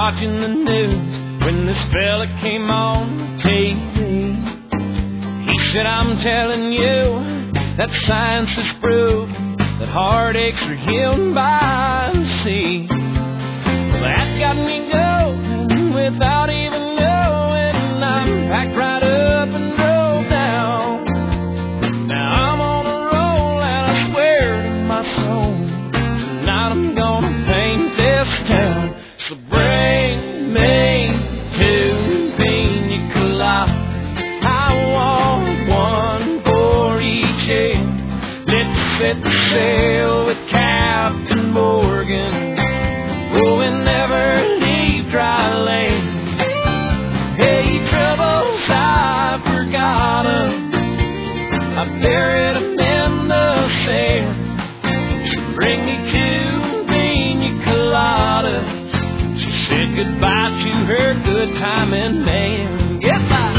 watching the news when this fella came on TV. He said, I'm telling you that science has proved that heartaches are healed by the sea. Well, that got me going without even knowing. I'm packed right up and drove down. Now I'm on a roll and I swear to my soul, tonight I'm gonna paint this town. So bring me two pina coladas. I want one for each head. Let's set the sail with Captain Morgan. Oh, and never leave dry land. Hey, troubles, I forgot 'em. I buried 'em in the sand. So bring me two pina coladas. She said goodbye to her good timing man. Goodbye.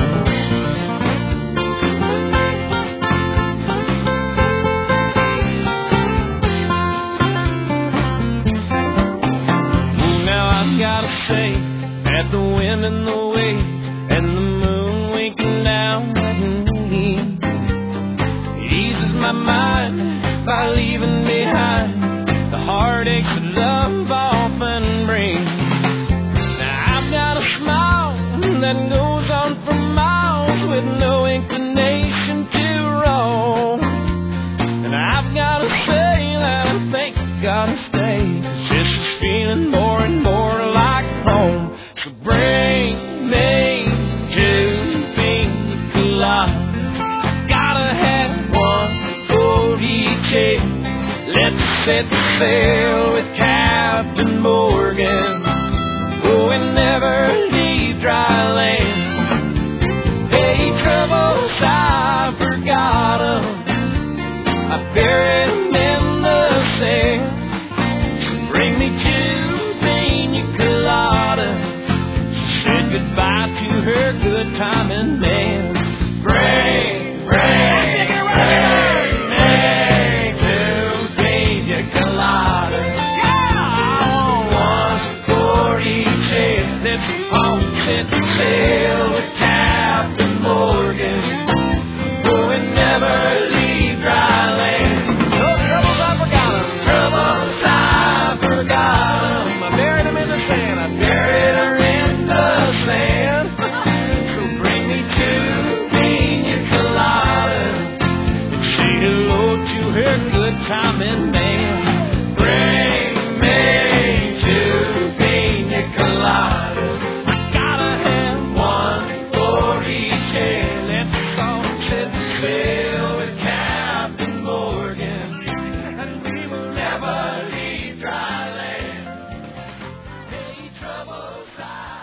Gotta say that the wind and the wave and the moon winking down at me eases my mind by leaving behind the heartaches that love often brings. Now I've got a smile that goes on for miles with no inclination to roam, and I've got to say that I think I gotta stay, 'cause this is feeling more and more like home. So bring me two pina coladas. Gotta have one for each head. Let's set the sail with Captain Morgan. Oh, and never leave dry land. Hey, troubles, I forgot 'em. I buried 'em in the sand. So bring me two pina coladas. She said goodbye to her good timing man. Bring me two pina coladas. Yeah, I want one for each head. Let's all set the sail with Captain Morgan. Oh, and never leave dry land. No troubles, I forgot 'em. Troubles, I forgot 'em. I buried 'em in the sand. I buried her in the sand. So bring me two pina coladas and say hello to her good timing man. Bring me two pina coladas. I gotta have one for each head. Let's all set sail with Captain Morgan, and we will never leave dry land. Hey, troubles,